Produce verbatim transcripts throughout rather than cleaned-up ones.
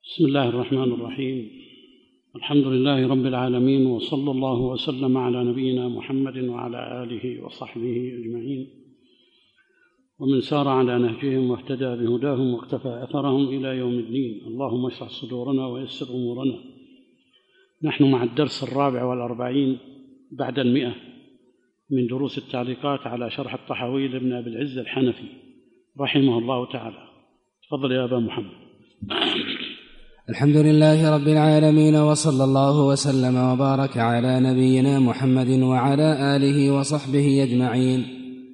بسم الله الرحمن الرحيم. الحمد لله رب العالمين، وصلى الله وسلم على نبينا محمد وعلى آله وصحبه أجمعين، ومن سار على نهجهم واهتدى بهداهم واقتفى أثرهم إلى يوم الدين. اللهم اشرح صدورنا ويسر أمورنا. نحن مع الدرس الرابع والأربعين بعد المئة من دروس التعليقات على شرح الطحاوي لابن أبي العز الحنفي رحمه الله تعالى. تفضل يا أبا محمد. الحمد لله رب العالمين، وصلى الله وسلم وبارك على نبينا محمد وعلى آله وصحبه أجمعين.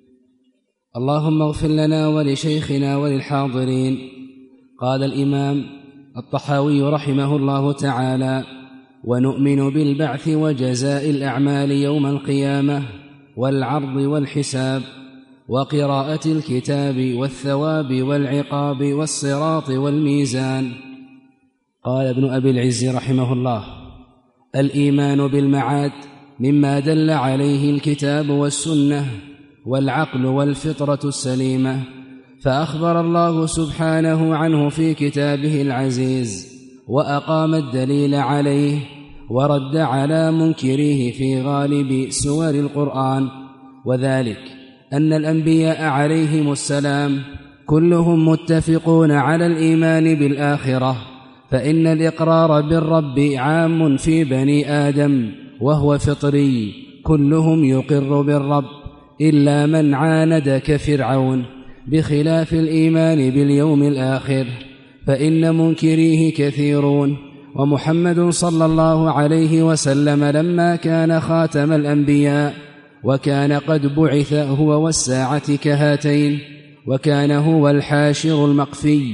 اللهم اغفر لنا ولشيخنا وللحاضرين. قال الإمام الطحاوي رحمه الله تعالى: ونؤمن بالبعث وجزاء الأعمال يوم القيامة والعرض والحساب وقراءة الكتاب والثواب والعقاب والصراط والميزان. قال ابن أبي العز رحمه الله: الإيمان بالمعاد مما دل عليه الكتاب والسنة والعقل والفطرة السليمة، فأخبر الله سبحانه عنه في كتابه العزيز وأقام الدليل عليه ورد على منكريه في غالب سور القرآن، وذلك أن الأنبياء عليهم السلام كلهم متفقون على الإيمان بالآخرة، فإن الإقرار بالرب عام في بني آدم وهو فطري، كلهم يقر بالرب إلا من عاند كفرعون، بخلاف الإيمان باليوم الآخر فإن منكريه كثيرون. ومحمد صلى الله عليه وسلم لما كان خاتم الأنبياء وكان قد بعث هو والساعة كهاتين، وكان هو الحاشر المقفي،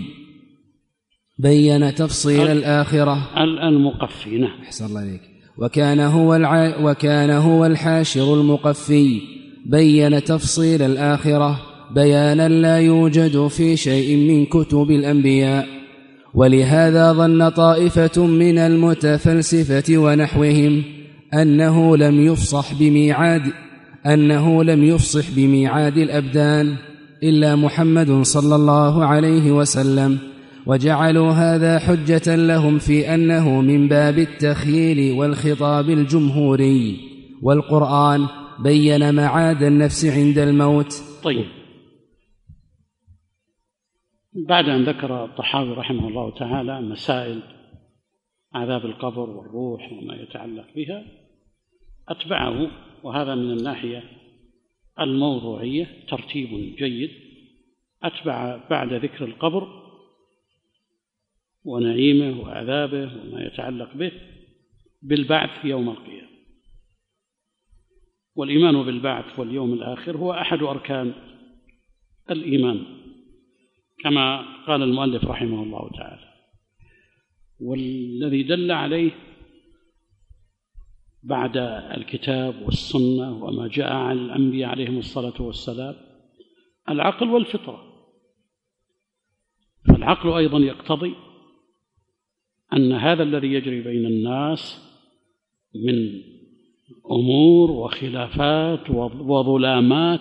بين تفصيل الآخرة المقفي. نعم، أحسن الله عليك. وكان هو الع... وكان هو الحاشر المقفي، بين تفصيل الآخرة بيانا لا يوجد في شيء من كتب الأنبياء. ولهذا ظن طائفة من المتفلسفة ونحوهم أنه لم يفصح بميعاد أنه لم يفصح بميعاد الأبدان إلا محمد صلى الله عليه وسلم، وجعلوا هذا حجة لهم في أنه من باب التخييل والخطاب الجمهوري، والقرآن بين معاد النفس عند الموت. طيب، بعد أن ذكر الطحاوي رحمه الله تعالى مسائل عذاب القبر والروح وما يتعلق بها، أتبعه، وهذا من الناحية الموضوعية ترتيب جيد، أتبع بعد ذكر القبر ونعيمه وعذابه وما يتعلق به بالبعث يوم القيامة. والإيمان بالبعث واليوم الآخر هو أحد أركان الإيمان كما قال المؤلف رحمه الله تعالى، والذي دل عليه بعد الكتاب والسنة وما جاء عن الأنبياء عليهم الصلاة والسلام العقل والفطرة. فالعقل أيضا يقتضي أن هذا الذي يجري بين الناس من أمور وخلافات وظلامات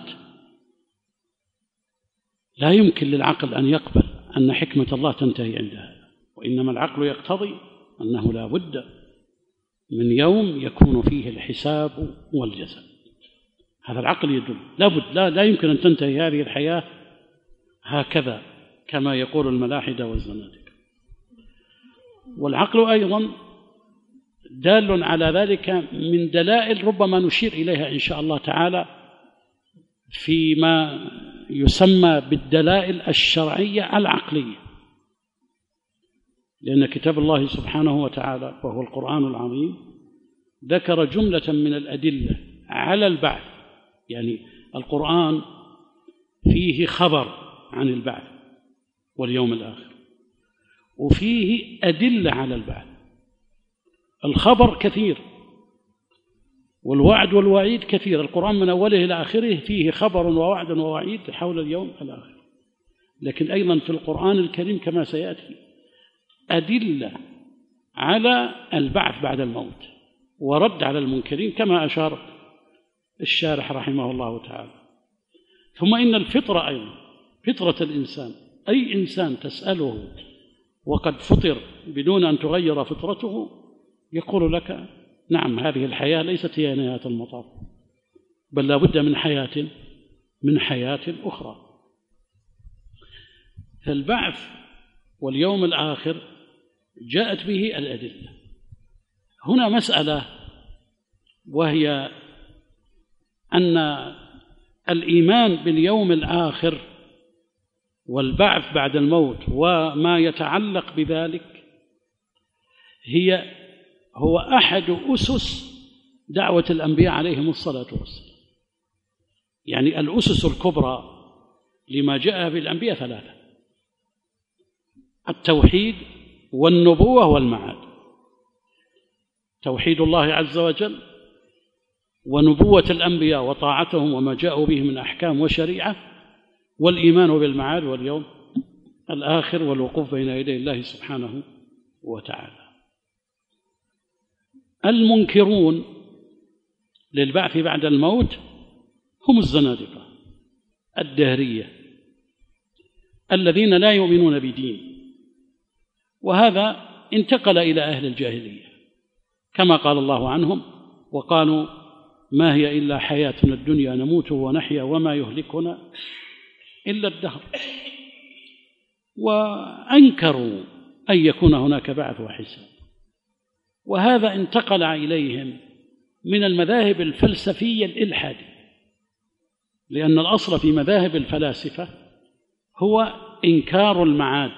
لا يمكن للعقل أن يقبل أن حكمة الله تنتهي عند هذا، وإنما العقل يقتضي أنه لا بد من يوم يكون فيه الحساب والجزاء. هذا العقل يدل لا بد لا, لا يمكن أن تنتهي هذه الحياة هكذا كما يقول الملاحدة والزنادقة. والعقل أيضا دال على ذلك من دلائل ربما نشير إليها إن شاء الله تعالى فيما يسمى بالدلائل الشرعية العقلية، لأن كتاب الله سبحانه وتعالى وهو القرآن العظيم ذكر جملة من الأدلة على البعث. يعني القرآن فيه خبر عن البعث واليوم الآخر، وفيه أدلة على البعث. الخبر كثير والوعد والوعيد كثير، القرآن من أوله إلى آخره فيه خبر ووعد ووعيد حول اليوم الآخر. لكن أيضا في القرآن الكريم كما سيأتي أدلة على البعث بعد الموت ورد على المنكرين كما أشار الشارح رحمه الله تعالى. ثم إن الفطرة أيضا، فطرة الإنسان، أي إنسان تسأله وقد فطر بدون أن تغير فطرته يقول لك نعم هذه الحياة ليست هي نهاية المطاف، بل لا بد من حياة من حياة أخرى. فالبعث واليوم الآخر جاءت به الأدلة. هنا مسألة، وهي أن الإيمان باليوم الآخر والبعث بعد الموت وما يتعلق بذلك هي هو أحد أسس دعوة الأنبياء عليهم الصلاة والسلام. يعني الأسس الكبرى لما جاء بالأنبياء ثلاثة: التوحيد والنبوة والمعاد. توحيد الله عز وجل، ونبوة الأنبياء وطاعتهم وما جاءوا به من أحكام وشريعة، والإيمان بالمعاد واليوم الآخر والوقوف بين يدي الله سبحانه وتعالى. المنكرون للبعث بعد الموت هم الزنادقة الدهرية الذين لا يؤمنون بدين، وهذا انتقل إلى أهل الجاهلية كما قال الله عنهم: وقالوا ما هي إلا حياتنا الدنيا نموت ونحيا وما يهلكنا إلا الدهر. وأنكروا أن يكون هناك بعث وحساب، وهذا انتقل إليهم من المذاهب الفلسفية الإلحادية، لأن الأصل في مذاهب الفلاسفة هو إنكار المعاد،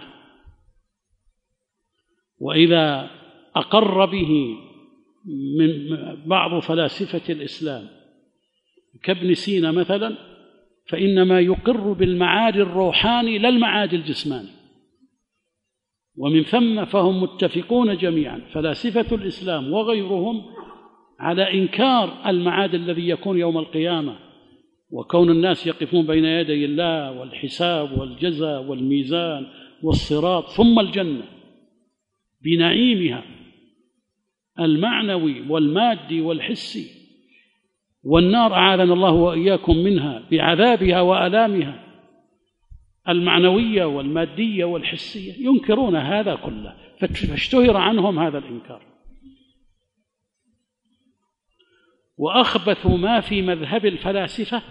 وإذا أقر به من بعض فلاسفة الإسلام كابن سينا مثلا فإنما يقر بالمعاد الروحاني لا المعاد الجسماني، ومن ثم فهم متفقون جميعا فلاسفة الإسلام وغيرهم على إنكار المعاد الذي يكون يوم القيامة، وكون الناس يقفون بين يدي الله، والحساب والجزاء والميزان والصراط، ثم الجنة بنعيمها المعنوي والمادي والحسي، والنار أعاذنا الله وإياكم منها بعذابها وآلامها المعنوية والمادية والحسية. ينكرون هذا كله، فاشتهر عنهم هذا الإنكار. وأخبث ما في مذهب الفلاسفة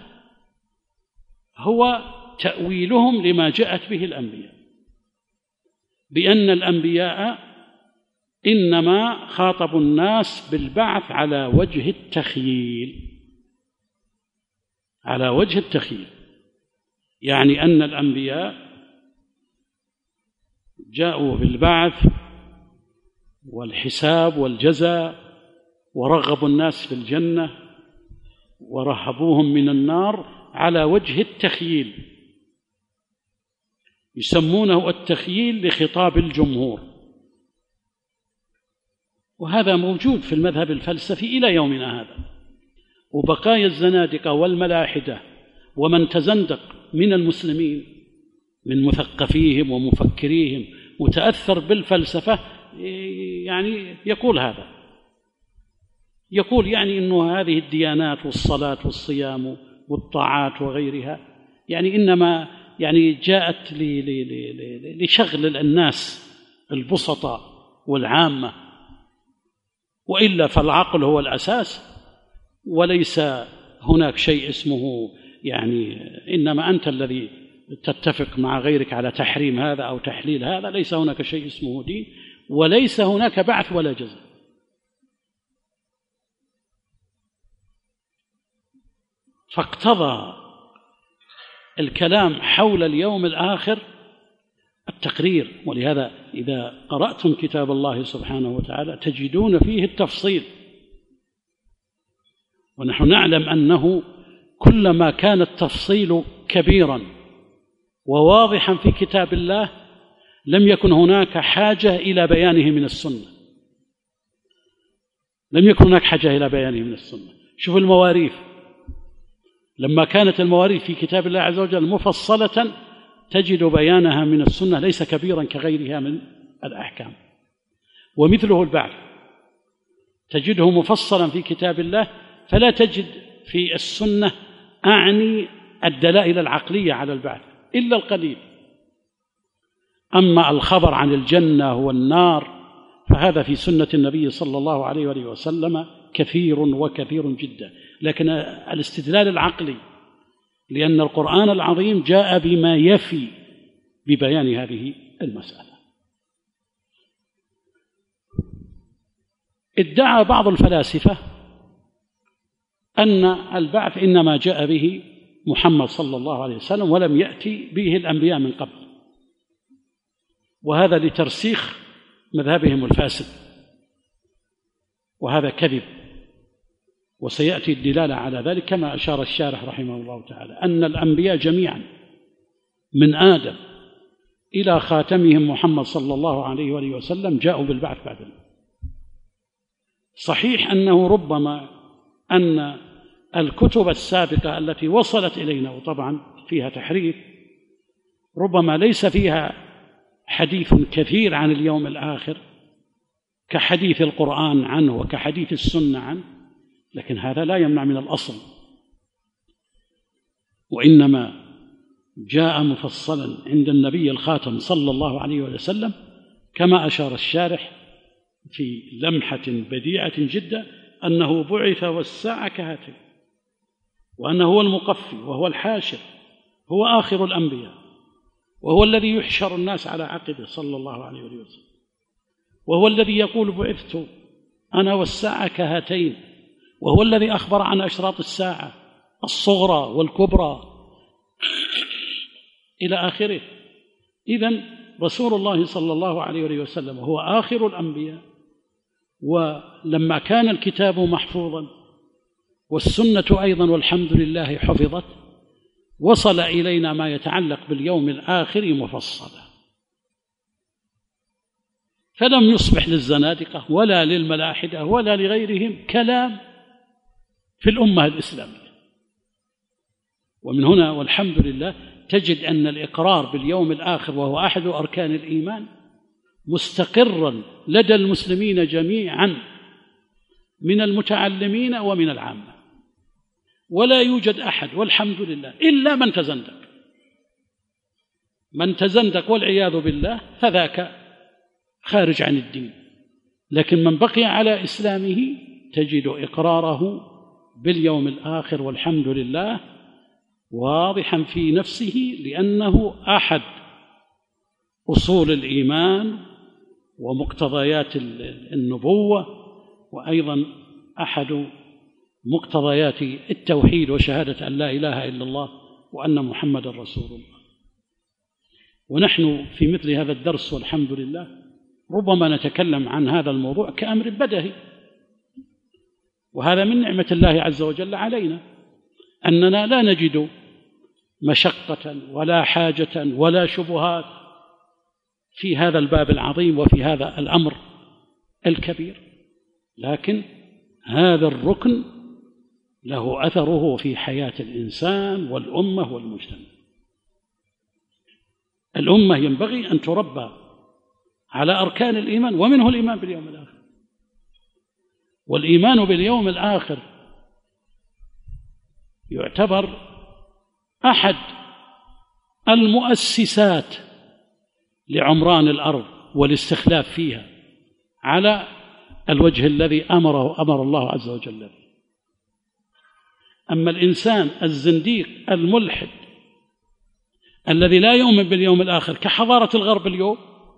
هو تأويلهم لما جاءت به الأنبياء، بأن الأنبياء إنما خاطبوا الناس بالبعث على وجه التخييل، على وجه التخييل، يعني أن الأنبياء جاءوا بالبعث والحساب والجزاء، ورغبوا الناس في الجنة ورهبوهم من النار على وجه التخييل، يسمونه التخييل لخطاب الجمهور. وهذا موجود في المذهب الفلسفي إلى يومنا هذا، وبقايا الزنادقة والملاحدة ومن تزندق من المسلمين من مثقفيهم ومفكريهم متأثر بالفلسفة يعني يقول هذا، يقول يعني إنه هذه الديانات والصلاة والصيام والطاعات وغيرها يعني إنما يعني جاءت لشغل الناس البسطاء والعامة، وإلا فالعقل هو الأساس، وليس هناك شيء اسمه يعني إنما أنت الذي تتفق مع غيرك على تحريم هذا أو تحليل هذا، ليس هناك شيء اسمه دين، وليس هناك بعث ولا جزاء. فاقتضى الكلام حول اليوم الآخر التقرير، ولهذا إذا قرأتم كتاب الله سبحانه وتعالى تجدون فيه التفصيل. ونحن نعلم أنه كلما كان التفصيل كبيرا وواضحا في كتاب الله لم يكن هناك حاجة إلى بيانه من السنة، لم يكن هناك حاجة إلى بيانه من السنة. شوفوا المواريث، لما كانت المواريث في كتاب الله عز وجل مفصلة تجد بيانها من السنة ليس كبيرا كغيرها من الأحكام. ومثله البعث تجده مفصلا في كتاب الله، فلا تجد في السنة أعني الدلائل العقلية على البعث إلا القليل. أما الخبر عن الجنة والنار فهذا في سنة النبي صلى الله عليه وآله وسلم كثير وكثير جدا، لكن الاستدلال العقلي، لأن القرآن العظيم جاء بما يفي ببيان هذه المسألة. ادعى بعض الفلاسفة أن البعث إنما جاء به محمد صلى الله عليه وسلم ولم يأتي به الأنبياء من قبل، وهذا لترسيخ مذهبهم الفاسد، وهذا كذب، وسيأتي الدلالة على ذلك كما أشار الشارح رحمه الله تعالى أن الأنبياء جميعا من آدم إلى خاتمهم محمد صلى الله عليه وآله وسلم جاءوا بالبعث بعد الموت. صحيح أنه ربما أن الكتب السابقة التي وصلت إلينا وطبعا فيها تحريف ربما ليس فيها حديث كثير عن اليوم الآخر كحديث القرآن عنه وكحديث السنة عنه، لكن هذا لا يمنع من الأصل، وإنما جاء مفصلا عند النبي الخاتم صلى الله عليه وسلم كما أشار الشارح في لمحة بديعة جدا أنه بعث والساعة كهاتين، وأنه هو المقفي وهو الحاشر، هو آخر الأنبياء، وهو الذي يحشر الناس على عقبه صلى الله عليه وسلم، وهو الذي يقول بعثت أنا والساعة كهاتين، وهو الذي أخبر عن أشراط الساعة الصغرى والكبرى إلى آخره. إذن رسول الله صلى الله عليه وسلم هو آخر الأنبياء، ولما كان الكتاب محفوظا والسنة أيضا والحمد لله حفظت وصل إلينا ما يتعلق باليوم الآخر مفصلا، فلم يصبح للزنادقة ولا للملاحدة ولا لغيرهم كلام في الأمة الإسلامية. ومن هنا والحمد لله تجد أن الإقرار باليوم الآخر وهو أحد أركان الإيمان مستقرا لدى المسلمين جميعا من المتعلمين ومن العامة، ولا يوجد أحد والحمد لله إلا من تزندق، من تزندق والعياذ بالله فذاك خارج عن الدين، لكن من بقي على إسلامه تجد إقراره باليوم الآخر والحمد لله واضحا في نفسه، لأنه أحد أصول الإيمان ومقتضيات النبوة، وأيضا أحد مقتضيات التوحيد وشهادة أن لا إله إلا الله وأن محمد رسول الله. ونحن في مثل هذا الدرس والحمد لله ربما نتكلم عن هذا الموضوع كأمر بدهي، وهذا من نعمة الله عز وجل علينا أننا لا نجد مشقة ولا حاجة ولا شبهات في هذا الباب العظيم وفي هذا الأمر الكبير، لكن هذا الركن له أثره في حياة الإنسان والأمة والمجتمع. الأمة ينبغي أن تربى على أركان الإيمان، ومنه الإيمان باليوم الآخر. والإيمان باليوم الآخر يعتبر أحد المؤسسات لعمران الأرض والاستخلاف فيها على الوجه الذي أمره أمر الله عز وجل به. أما الإنسان الزنديق الملحد الذي لا يؤمن باليوم الآخر كحضارة الغرب اليوم،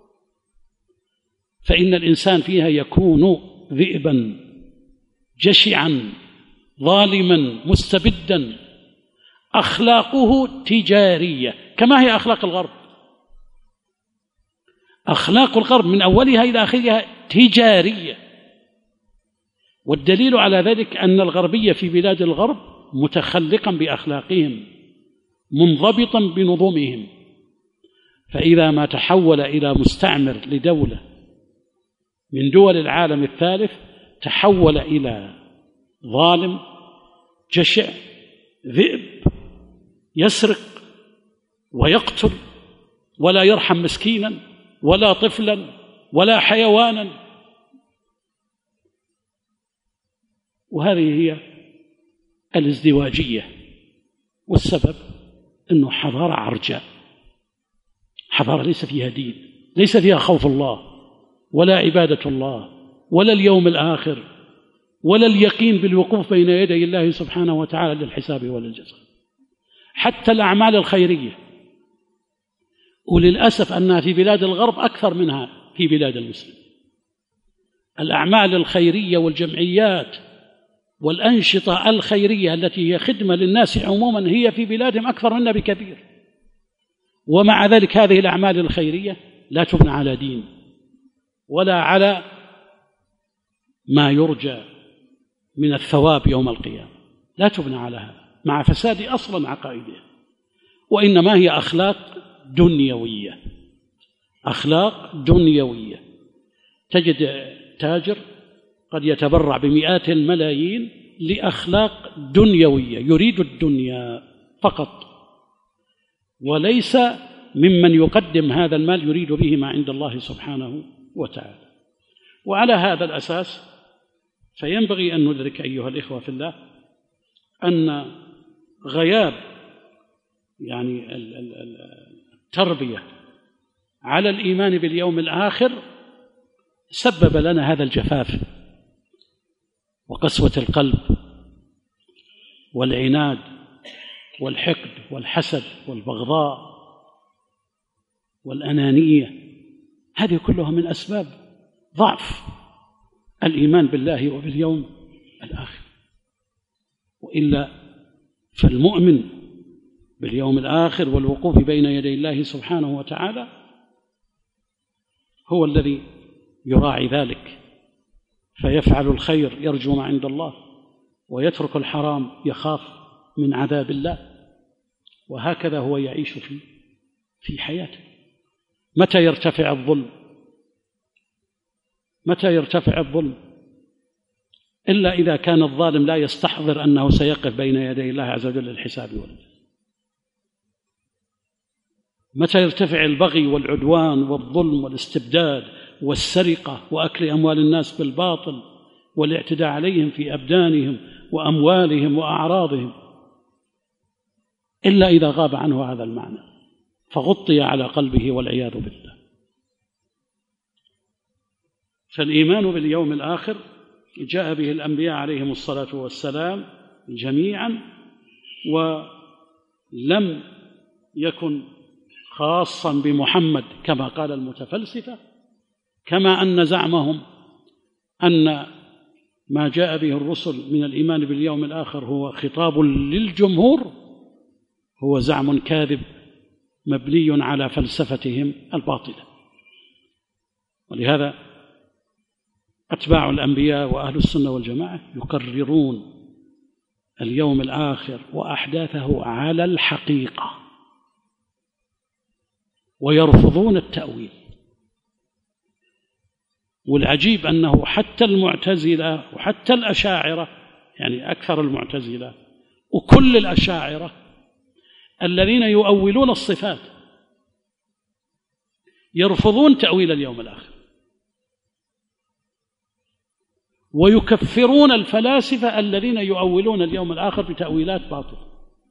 فإن الإنسان فيها يكون ذئبا جشعا ظالما مستبدا، أخلاقه تجارية كما هي أخلاق الغرب. أخلاق الغرب من أولها إلى آخرها تجارية، والدليل على ذلك أن الغربية في بلاد الغرب متخلقا بأخلاقهم منضبطا بنظمهم، فإذا ما تحول إلى مستعمر لدولة من دول العالم الثالث تحول إلى ظالم جشع ذئب يسرق ويقتل ولا يرحم مسكينا ولا طفلا ولا حيوانا. وهذه هي الازدواجية، والسبب أنه حضارة عرجاء، حضارة ليس فيها دين، ليس فيها خوف الله ولا عبادة الله ولا اليوم الآخر ولا اليقين بالوقوف بين يدي الله سبحانه وتعالى للحساب وللجزاء. حتى الأعمال الخيرية، وللأسف أنها في بلاد الغرب أكثر منها في بلاد المسلمين. الأعمال الخيرية والجمعيات والأنشطة الخيرية التي هي خدمة للناس عموما هي في بلادهم أكثر منا بكثير، ومع ذلك هذه الأعمال الخيرية لا تبنى على دين ولا على ما يرجى من الثواب يوم القيامة، لا تبنى على هذا مع فساد أصلا عقائدها، وإنما هي أخلاق دنيوية، أخلاق دنيوية. تجد تاجر قد يتبرع بمئات الملايين لأخلاق دنيوية، يريد الدنيا فقط، وليس ممن يقدم هذا المال يريد به ما عند الله سبحانه وتعالى. وعلى هذا الأساس فينبغي أن ندرك أيها الإخوة في الله أن غياب يعني التربية على الإيمان باليوم الآخر سبب لنا هذا الجفاف وقسوة القلب والعناد والحقد والحسد والبغضاء والأنانية. هذه كلها من أسباب ضعف الإيمان بالله وباليوم الآخر. وإلا فالمؤمن باليوم الآخر والوقوف بين يدي الله سبحانه وتعالى هو الذي يراعي ذلك، فيفعل الخير يرجو ما عند الله، ويترك الحرام يخاف من عذاب الله، وهكذا هو يعيش في في حياته. متى يرتفع الظلم؟ متى يرتفع الظلم؟ إلا إذا كان الظالم لا يستحضر أنه سيقف بين يدي الله عز وجل للحساب والجزاء. متى يرتفع البغي والعدوان والظلم والاستبداد والسرقة وأكل أموال الناس بالباطل والاعتداء عليهم في أبدانهم وأموالهم وأعراضهم؟ إلا إذا غاب عنه هذا المعنى فغطي على قلبه والعياذ بالله. فالإيمان باليوم الآخر جاء به الأنبياء عليهم الصلاة والسلام جميعا، ولم يكن خاصا بمحمد كما قال المتفلسفة، كما أن زعمهم أن ما جاء به الرسل من الإيمان باليوم الآخر هو خطاب للجمهور، هو زعم كاذب مبني على فلسفتهم الباطلة. ولهذا أتباع الأنبياء وأهل السنة والجماعة يكررون اليوم الآخر وأحداثه على الحقيقة، ويرفضون التأويل. والعجيب أنه حتى المعتزلة وحتى الأشاعرة، يعني أكثر المعتزلة وكل الأشاعرة الذين يؤولون الصفات يرفضون تأويل اليوم الآخر، ويكفرون الفلاسفة الذين يؤولون اليوم الآخر بتأويلات باطلة.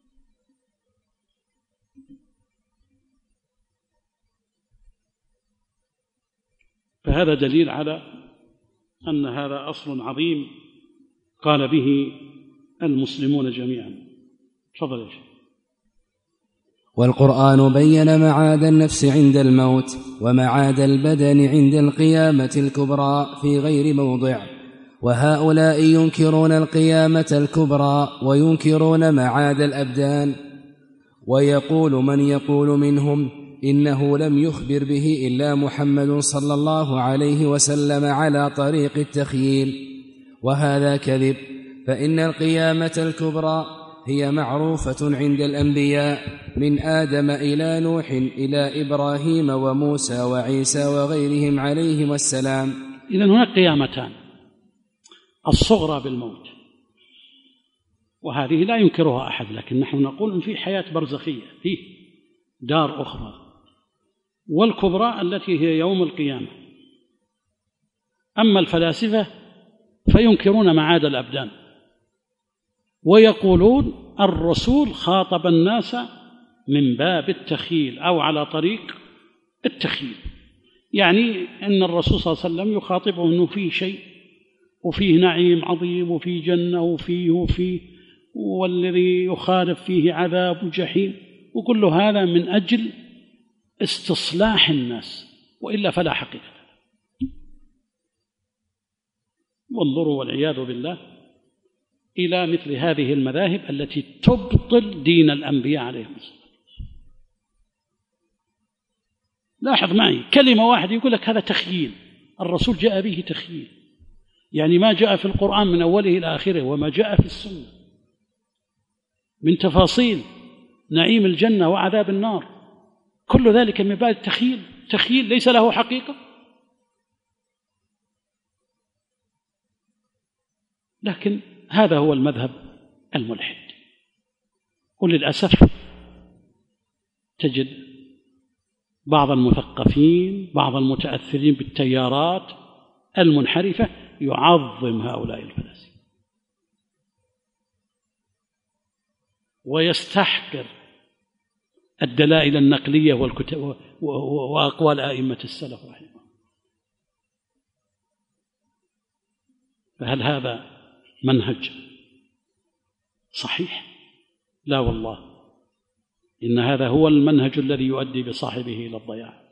فهذا دليل على أن هذا أصل عظيم قال به المسلمون جميعا. تفضل يا شيخ. والقرآن بين معاد النفس عند الموت ومعاد البدن عند القيامة الكبرى في غير موضع، وهؤلاء ينكرون القيامة الكبرى وينكرون معاد الأبدان. ويقول من يقول منهم إنه لم يخبر به إلا محمد صلى الله عليه وسلم على طريق التخييل، وهذا كذب، فإن القيامة الكبرى هي معروفة عند الأنبياء من آدم إلى نوح إلى إبراهيم وموسى وعيسى وغيرهم عليهم السلام. إذن هناك قيامتان: الصغرى بالموت، وهذه لا ينكرها أحد، لكن نحن نقول إن في حياة برزخية، فيه دار أخرى، والكبرى التي هي يوم القيامة. أما الفلاسفة فينكرون معاد الأبدان، ويقولون الرسول خاطب الناس من باب التخييل أو على طريق التخييل، يعني أن الرسول صلى الله عليه وسلم يخاطبه أنه فيه شيء وفيه نعيم عظيم وفيه جنة وفيه وفيه والذي يخالف فيه عذاب وجحيم، وكل هذا من أجل استصلاح الناس، وإلا فلا حقيقة. وانظروا والعياذ بالله إلى مثل هذه المذاهب التي تبطل دين الأنبياء عليهم الصلاة والسلام. لاحظ معي كلمة واحدة يقول لك هذا تخييل، الرسول جاء به تخييل، يعني ما جاء في القرآن من أوله إلى آخره وما جاء في السنة من تفاصيل نعيم الجنة وعذاب النار، كل ذلك من باب التخييل، تخييل ليس له حقيقة. لكن هذا هو المذهب الملحد، وللأسف تجد بعض المثقفين بعض المتأثرين بالتيارات المنحرفة يعظم هؤلاء الفلاسفة ويستحقر الدلائل النقلية والكتب وأقوال أئمة السلف رحمه الله. فهل هذا منهج صحيح؟ لا والله، إن هذا هو المنهج الذي يؤدي بصاحبه إلى الضياع.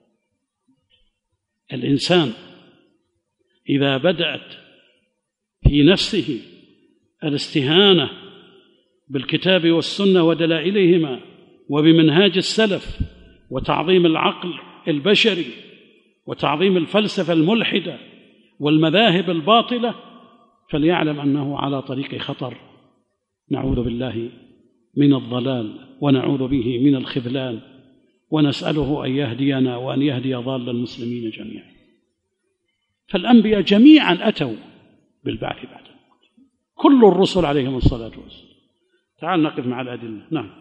الإنسان إذا بدأت في نفسه الاستهانة بالكتاب والسنة ودلائلهما وبمنهاج السلف وتعظيم العقل البشري وتعظيم الفلسفة الملحدة والمذاهب الباطلة، فليعلم أنه على طريق خطر، نعوذ بالله من الضلال ونعوذ به من الخذلان، ونسأله أن يهدينا وأن يهدي ضال المسلمين جميعا. فالأنبياء جميعا أتوا بالبعث بعد الموت، كل الرسل عليهم الصلاة والسلام. تعال نقف مع الأدلة. نعم.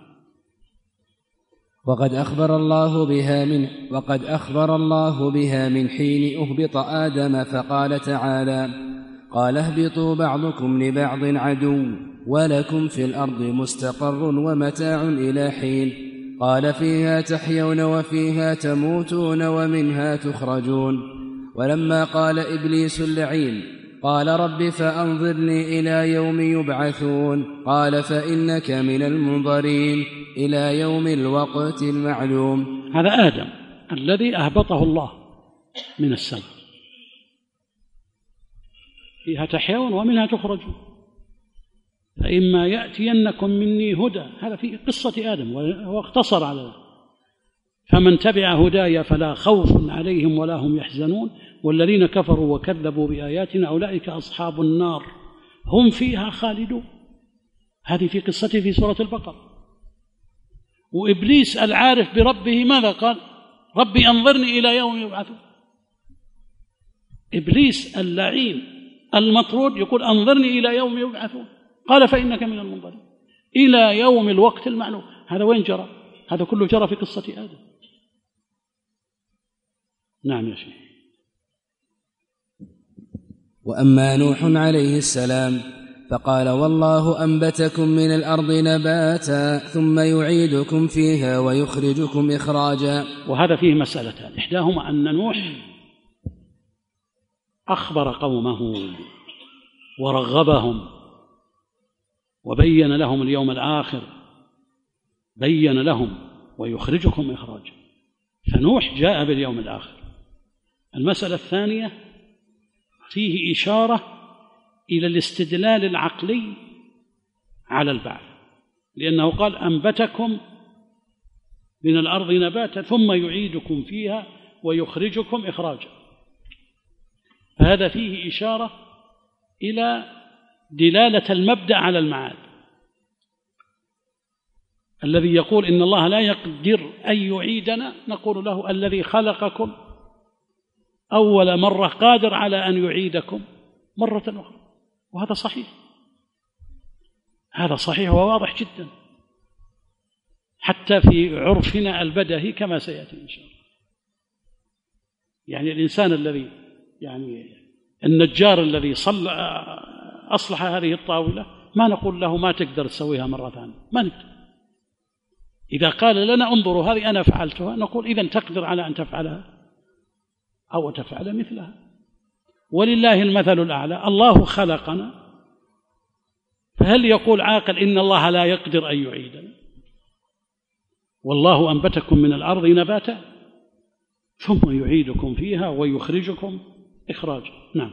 وقد أخبر الله بها من وقد أخبر الله بها من حين أهبط آدم، فقال تعالى: قال اهبطوا بعضكم لبعض عدو ولكم في الأرض مستقر ومتاع إلى حين، قال فيها تحيون وفيها تموتون ومنها تخرجون. ولما قال إبليس اللعين قال رب فأنظرني إلى يوم يبعثون، قال فإنك من المنظرين إلى يوم الوقت المعلوم. هذا آدم الذي أهبطه الله من السماء، فيها تحيون ومنها تخرجون، فإما يأتينكم مني هدى، هذا في قصة آدم واختصر على ذلك، فمن تبع هداي فلا خوف عليهم ولا هم يحزنون، والذين كفروا وكذبوا بآياتنا أولئك أصحاب النار هم فيها خالدون. هذه في قصته في سورة البقرة. وإبليس العارف بربه ماذا قال؟ ربي أنظرني إلى يوم يبعثون. إبليس اللعين المطرود يقول أنظرني إلى يوم يبعثون، قال فإنك من المنظرين إلى يوم الوقت المعلوم. هذا وين جرى؟ هذا كله جرى في قصة آدم. نعم يا شيخ. وأما نوح عليه السلام فقال والله أنبتكم من الأرض نباتا ثم يعيدكم فيها ويخرجكم إخراجا. وهذا فيه مسألتان، إحداهما أن نوح أخبر قومه ورغبهم وبين لهم اليوم الآخر، بين لهم ويخرجكم إخراجا، فنوح جاء باليوم الآخر. المسألة الثانية فيه إشارة إلى الاستدلال العقلي على البعث، لأنه قال أنبتكم من الأرض نباتا ثم يعيدكم فيها ويخرجكم إخراجا، فهذا فيه إشارة إلى دلالة المبدأ على المعاد. الذي يقول إن الله لا يقدر أن يعيدنا نقول له الذي خلقكم أول مرة قادر على أن يعيدكم مرة أخرى، وهذا صحيح، هذا صحيح وواضح جدا حتى في عرفنا البدهي كما سيأتي إن شاء الله. يعني الإنسان الذي يعني النجار الذي صل أصلح هذه الطاولة ما نقول له ما تقدر تسويها مرة ثانية، ما نقدر، إذا قال لنا انظروا هذه أنا فعلتها، نقول إذن تقدر على أن تفعلها أو تفعل مثلها. ولله المثل الأعلى، الله خلقنا، فهل يقول عاقل إن الله لا يقدر أن يعيدنا؟ والله أنبتكم من الأرض نباتا ثم يعيدكم فيها ويخرجكم إخراجا. نعم.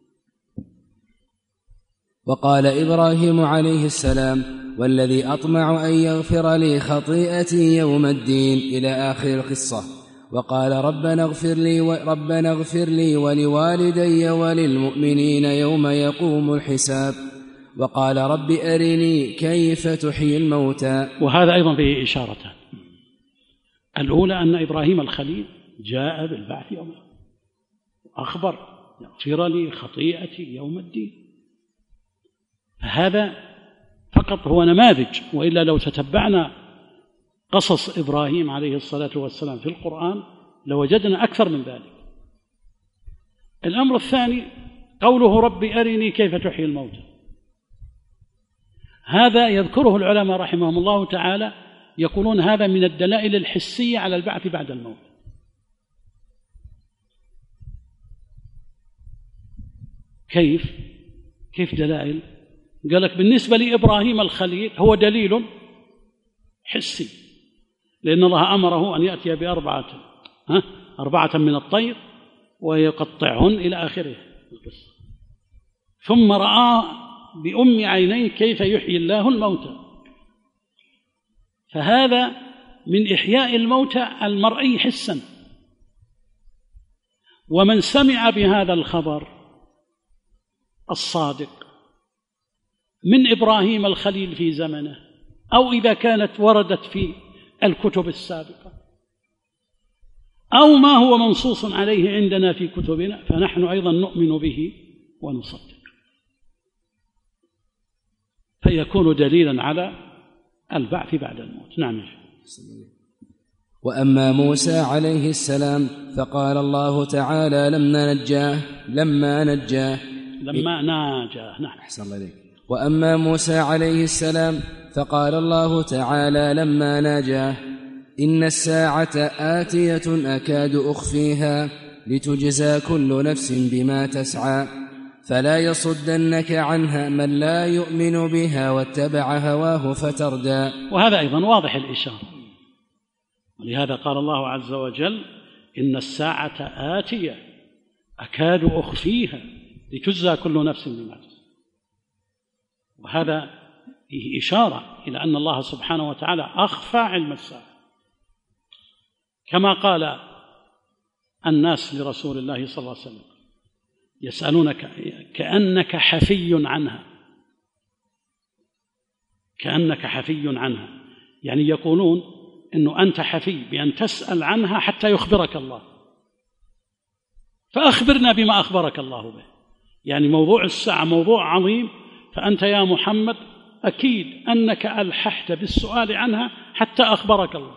وقال إبراهيم عليه السلام: والذي أطمع أن يغفر لي خطيئتي يوم الدين، إلى آخر القصة. وقال: ربنا اغفر لي ربنا اغفر لي ولوالدي وللمؤمنين يوم يقوم الحساب. وقال: رب أرني كيف تحيي الموتى. وهذا أيضا فيه إشارتان. الأولى أن إبراهيم الخليل جاء بالبعث يوم أخبر: اغفر لي خطيئتي يوم الدين. فهذا فقط هو نماذج، وإلا لو تتبعنا قصص إبراهيم عليه الصلاة والسلام في القرآن لوجدنا أكثر من ذلك. الأمر الثاني قوله: رب أرني كيف تحيي الموتى. هذا يذكره العلماء رحمهم الله تعالى، يقولون هذا من الدلائل الحسية على البعث بعد الموت. كيف؟ كيف دلائل؟ قال لك بالنسبة لإبراهيم الخليل هو دليل حسي، لأن الله أمره أن يأتي بأربعة ها أربعة من الطير ويقطعهن إلى آخره القصة، ثم رأى بأم عينيه كيف يحيي الله الموتى. فهذا من إحياء الموتى المرئي حسا. ومن سمع بهذا الخبر الصادق من إبراهيم الخليل في زمنه، أو إذا كانت وردت في الكتب السابقة، أو ما هو منصوص عليه عندنا في كتبنا، فنحن أيضا نؤمن به ونصدق، فيكون دليلا على البعث بعد الموت. نعم. وأما موسى عليه السلام فقال الله تعالى لما نجاه لما نجاه لما ناجاه نعم. أحسن الله إليك. وأما موسى عليه السلام فقال الله تعالى لما ناجاه: إن الساعة آتية أكاد أخفيها لتجزى كل نفس بما تسعى فلا يصدنك عنها من لا يؤمن بها واتبع هواه فتردى. وهذا أيضا واضح الإشارة، ولهذا قال الله عز وجل: إن الساعة آتية أكاد أخفيها لتجزى كل نفس بما تسعى. وهذا فيه إشارة إلى أن الله سبحانه وتعالى أخفى علم الساعة، كما قال الناس لرسول الله صلى الله عليه وسلم: يسألونك كأنك حفي عنها، كأنك حفي عنها، يعني يقولون أنه أنت حفي بأن تسأل عنها حتى يخبرك الله، فأخبرنا بما أخبرك الله به. يعني موضوع الساعة موضوع عظيم، فأنت يا محمد أكيد أنك ألححت بالسؤال عنها حتى أخبرك الله.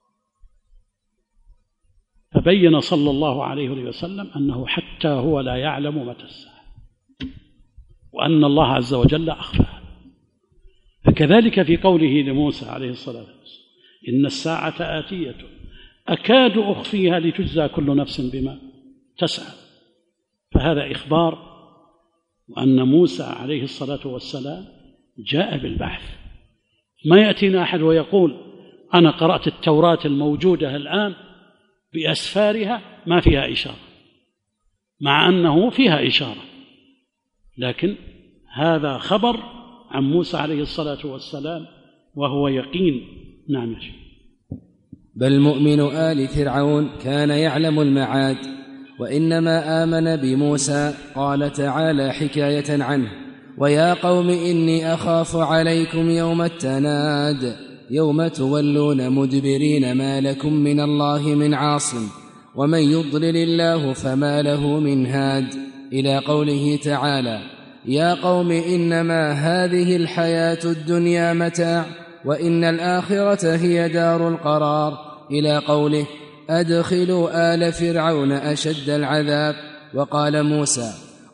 فبين صلى الله عليه وسلم أنه حتى هو لا يعلم متى الساعة، وأن الله عز وجل أخفاها. فكذلك في قوله لموسى عليه الصلاة والسلام: إن الساعة آتية أكاد أخفيها لتجزى كل نفس بما تسعى، فهذا إخبار، وأن موسى عليه الصلاة والسلام جاء بالبحث. ما يأتينا أحد ويقول: أنا قرأت التوراة الموجودة الآن بأسفارها ما فيها إشارة، مع أنه فيها إشارة، لكن هذا خبر عن موسى عليه الصلاة والسلام وهو يقين. نعم يا شيخ. بل مؤمن آل فرعون كان يعلم المعاد، وإنما آمن بموسى. قال تعالى حكاية عنه: ويا قوم إني أخاف عليكم يوم التناد يوم تولون مدبرين ما لكم من الله من عاصم ومن يضلل الله فما له من هاد، إلى قوله تعالى: يا قوم إنما هذه الحياة الدنيا متاع وإن الآخرة هي دار القرار، إلى قوله: أدخلوا آل فرعون أشد العذاب. وقال موسى: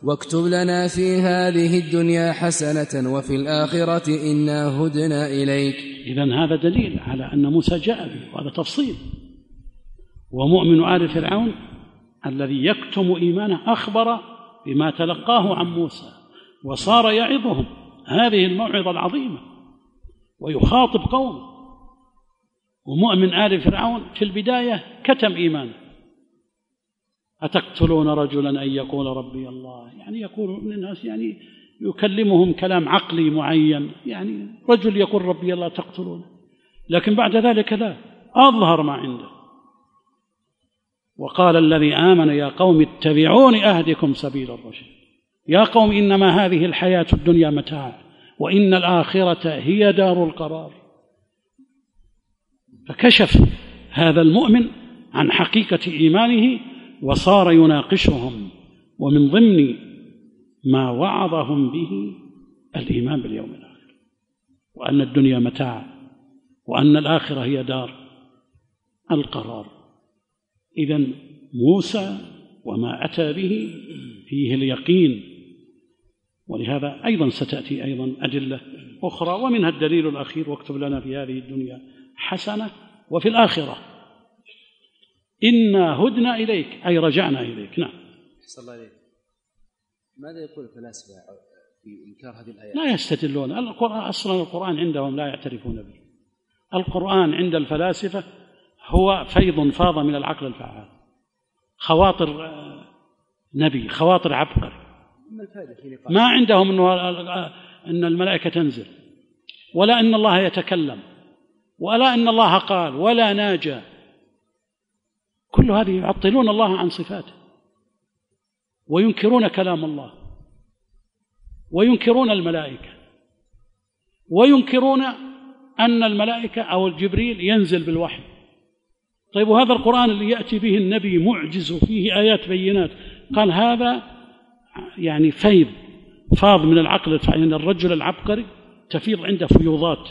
واكتب لنا في هذه الدنيا حسنة وفي الآخرة إنا هدنا إليك. إذن هذا دليل على أن موسى جاء به، وهذا تفصيل. ومؤمن آل فرعون الذي يكتم إيمانه أخبر بما تلقاه عن موسى وصار يعظهم هذه الموعظة العظيمة ويخاطب قومه. ومؤمن آل فرعون في البداية كتم إيمانه، أتقتلون رجلا أن يقول ربي الله، يعني يقول من الناس، يعني يكلمهم كلام عقلي معين، يعني رجل يقول ربي الله تقتلون. لكن بعد ذلك لا، أظهر ما عنده. وقال الذي آمن يا قوم اتبعون أهدكم سبيل الرشد. يا قوم إنما هذه الحياة الدنيا متاع وإن الآخرة هي دار القرار. فكشف هذا المؤمن عن حقيقة إيمانه وصار يناقشهم، ومن ضمن ما وعظهم به الإيمان باليوم الآخر، وأن الدنيا متاع وأن الآخرة هي دار القرار. إذن موسى وما أتى به فيه اليقين، ولهذا أيضا ستأتي أيضا أدلة أخرى، ومنها الدليل الأخير واكتب لنا في هذه الدنيا حسنة وفي الآخرة إنا هدنا إليك، أي رجعنا إليك. نعم. صلى الله عليه. ماذا يقول الفلاسفة في إنكار هذه الآيات؟ لا يستدلون. القرآن أصلا القرآن عندهم لا يعترفون به. القرآن عند الفلاسفة هو فيض فاض من العقل الفعال، خواطر نبي، خواطر عبقري. ما عندهم إنه أن الملائكة تنزل، ولا أن الله يتكلم، ولا أن الله قال، ولا ناجى. كل هذه يعطلون الله عن صفاته، وينكرون كلام الله، وينكرون الملائكة، وينكرون أن الملائكة أو الجبريل ينزل بالوحي. طيب، وهذا القرآن اللي يأتي به النبي معجز وفيه آيات بينات، قال هذا يعني فيض فاض من العقل الفعال. يعني الرجل العبقري تفيض عنده فيوضات.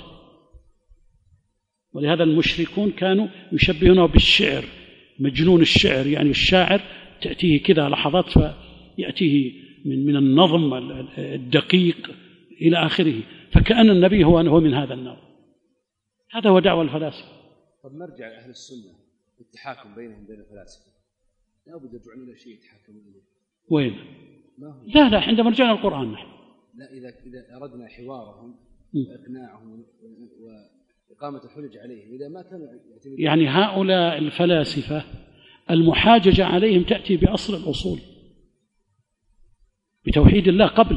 ولهذا المشركون كانوا يشبهونه بالشعر، مجنون الشعر، يعني الشاعر تأتيه كذا لحظات فيأتيه من من النظم الدقيق إلى آخره، فكأن النبي هو هو من هذا النوع. هذا هو دعوة الفلاسفة. طب نرجع لأهل السنة، التحاكم بينهم بين الفلاسفة، لا بد يرجعون إلى شيء يتحاكمون إليه. وين؟ لا لا، عندما رجعنا القرآن نحن. لا، إذا إذا أردنا حوارهم وإقناعهم وإقامة الحجج عليهم، إذا ما كانوا يعني هؤلاء الفلاسفة المحاججة عليهم تأتي بأصل الأصول، بتوحيد الله قبل.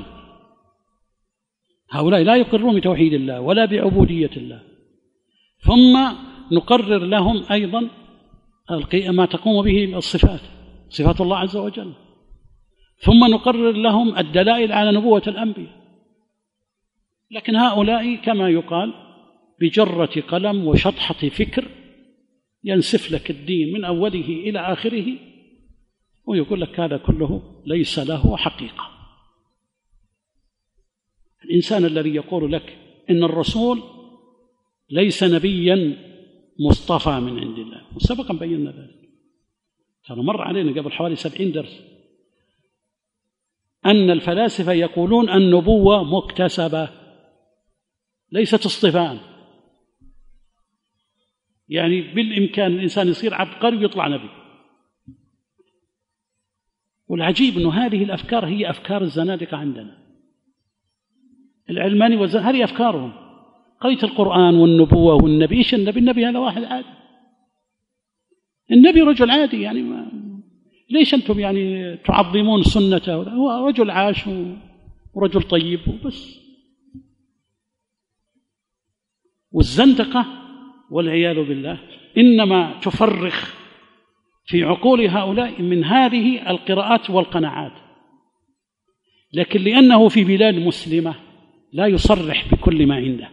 هؤلاء لا يقرون بتوحيد الله ولا بعبودية الله، ثم نقرر لهم أيضا ما تقوم به الصفات، صفات الله عز وجل، ثم نقرر لهم الدلائل على نبوة الأنبياء. لكن هؤلاء كما يقال بجرة قلم وشطحة فكر ينسف لك الدين من أوله إلى آخره، ويقول لك هذا كله ليس له حقيقة. الإنسان الذي يقول لك إن الرسول ليس نبيا مصطفى من عند الله، وسبقا بينا ذلك، كان مر علينا قبل حوالي سبعين درس، أن الفلاسفة يقولون النبوة مكتسبة ليست اصطفاء، يعني بالإمكان الإنسان يصير عبقري ويطلع نبي. والعجيب أنه هذه الأفكار هي أفكار الزنادقة عندنا، العلماني والزنادقة، هذه أفكارهم. قريت القرآن والنبوة والنبي، إيش النبي؟ النبي هذا واحد عادي، النبي رجل عادي، يعني ما ليش أنتم يعني تعظمون سنته؟ هو رجل عاش ورجل طيب وبس. والزندقة والعياذ بالله إنما تفرخ في عقول هؤلاء من هذه القراءات والقناعات، لكن لأنه في بلاد مسلمة لا يصرح بكل ما عنده،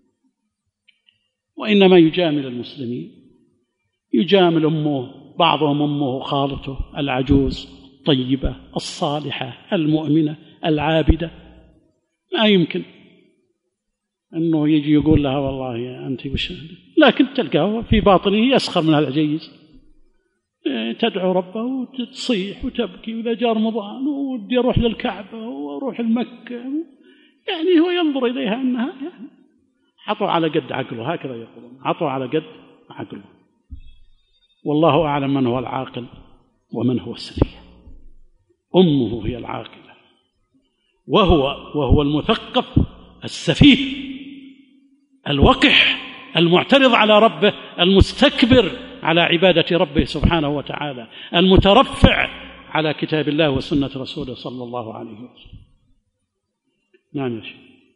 وإنما يجامل المسلمين، يجامل أمه، بعضهم أمه خالته العجوز الطيبة الصالحة المؤمنة العابدة، ما يمكن أنه يجي يقول لها والله يا أنت وش، لكن تلقاه في باطنه يسخر من هذا العجيز، تدعو ربه وتصيح وتبكي، وإذا جاء رمضان ودي أروح للكعبة وأروح المكة، يعني هو ينظر إليها أنها يعني عطوا على قد عقله، هكذا يقولون، عطوا على قد عقله. والله أعلم من هو العاقل ومن هو السفيه. أمه هي العاقلة، وهو وهو المثقف السفيه الوقح المعترض على ربه، المستكبر على عبادة ربه سبحانه وتعالى، المترفع على كتاب الله وسنة رسوله صلى الله عليه وسلم. نعم يا شيخ.